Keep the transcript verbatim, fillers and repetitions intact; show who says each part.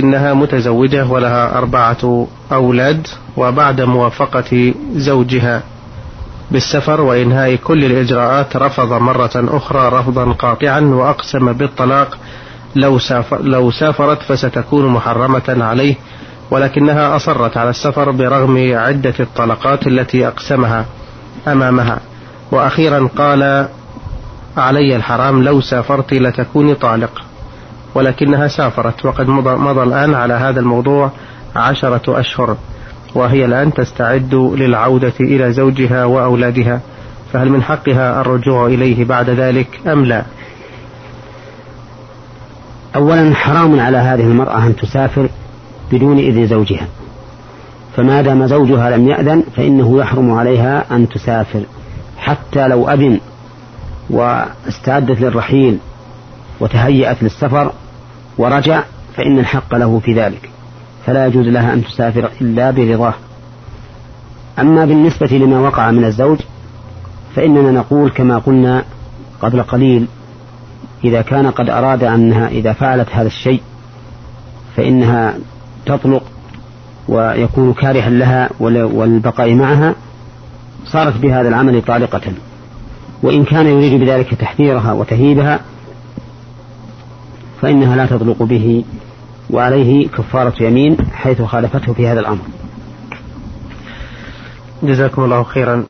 Speaker 1: ولكنها متزوجة ولها أربعة أولاد، وبعد موافقة زوجها بالسفر وإنهاء كل الإجراءات رفض مرة أخرى رفضا قاطعا، وأقسم بالطلاق لو, سافر لو سافرت فستكون محرمة عليه، ولكنها أصرت على السفر برغم عدة الطلقات التي أقسمها أمامها. وأخيرا قال: علي الحرام، لو سافرت لتكوني طالق، ولكنها سافرت، وقد مضى, مضى الآن على هذا الموضوع عشرة أشهر، وهي الآن تستعد للعودة إلى زوجها وأولادها، فهل من حقها الرجوع إليه بعد ذلك أم لا؟
Speaker 2: أولا، حرام على هذه المرأة أن تسافر بدون إذن زوجها، فما دام زوجها لم يأذن فإنه يحرم عليها أن تسافر، حتى لو أذن واستعدت للرحيل وتهيأت للسفر ورجع فإن الحق له في ذلك، فلا يجوز لها أن تسافر إلا برضاه. أما بالنسبة لما وقع من الزوج فإننا نقول كما قلنا قبل قليل: إذا كان قد أراد أنها إذا فعلت هذا الشيء فإنها تطلق ويكون كارها لها والبقاء معها، صارت بهذا العمل طالقة. وإن كان يريد بذلك تحذيرها وتهيبها فإنها لا تطلق به، وعليه كفارة يمين حيث خالفته في هذا الأمر.
Speaker 1: جزاكم الله خيرا.